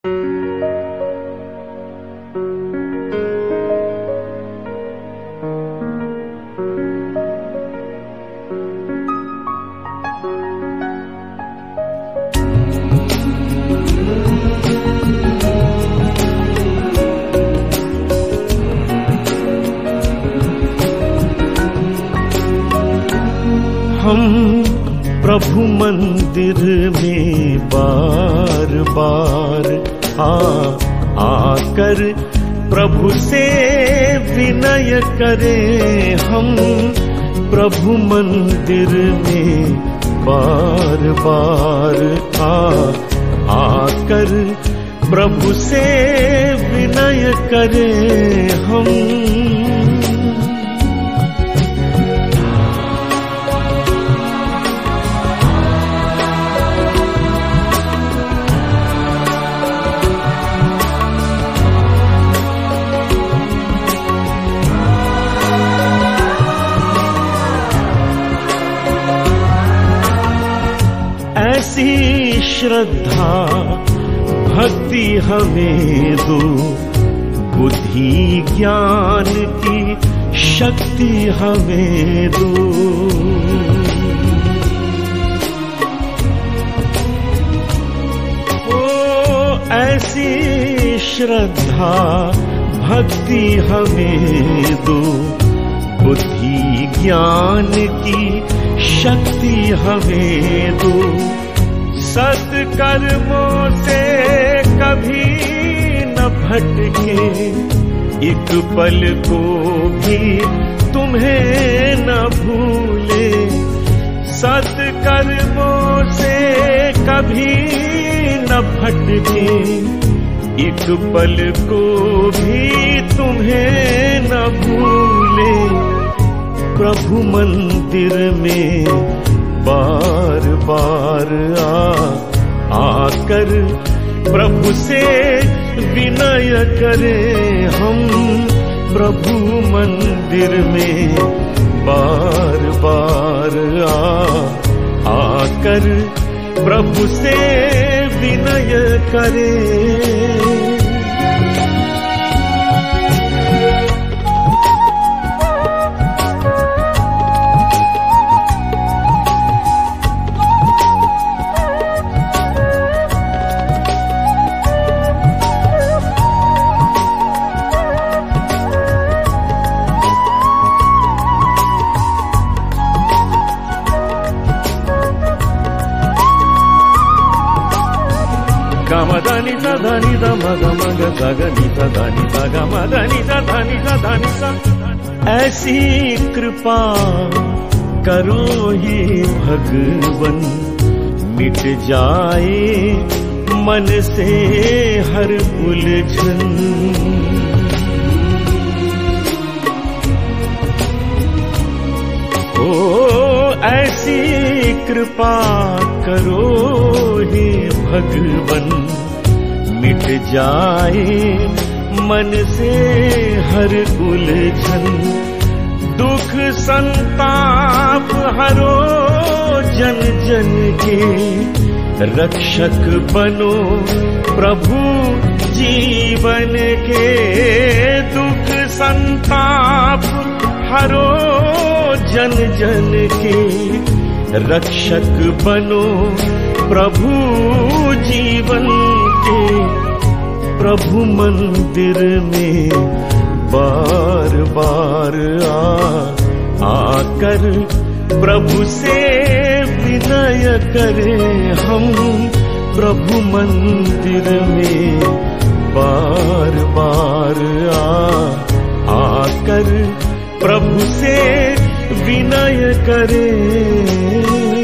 हम प्रभु मंदिर में बार बार आकर प्रभु से विनय करें। हम प्रभु मंदिर में बार बार आकर प्रभु से विनय करें। हम ऐसी श्रद्धा भक्ति हमें दो, बुद्धि ज्ञान की शक्ति हमें दो। ओ ऐसी श्रद्धा भक्ति हमें दो, बुद्धि ज्ञान की शक्ति हमें दो। सत्कर्मों से कभी न भटके, एक पल को भी तुम्हें न भूले। सत्कर्मों से कभी न भटके, एक पल को भी तुम्हें न भूले। प्रभु मंदिर में बार बार आकर प्रभु से विनय करें। हम प्रभु मंदिर में बार बार आकर प्रभु से विनय करें। गमदानी सा धानी सा मग मग सगनी सा धानी सा गमदानी सा धानी सा धानी सा। ऐसी कृपा करो हे भगवन, मिट जाए मन से हर उलझन। ओ ऐसी कृपा करो हे भगवन, मिट जाए मन से हर उलझन। दुख संताप हरो जन जन के, रक्षक बनो प्रभु जीवन के। दुख संताप हरो जन जन के, रक्षक बनो प्रभु जीवन के। प्रभु मंदिर में बार बार आकर प्रभु से विनय करें। हम प्रभु मंदिर में बार बार आकर प्रभु से विनय करें।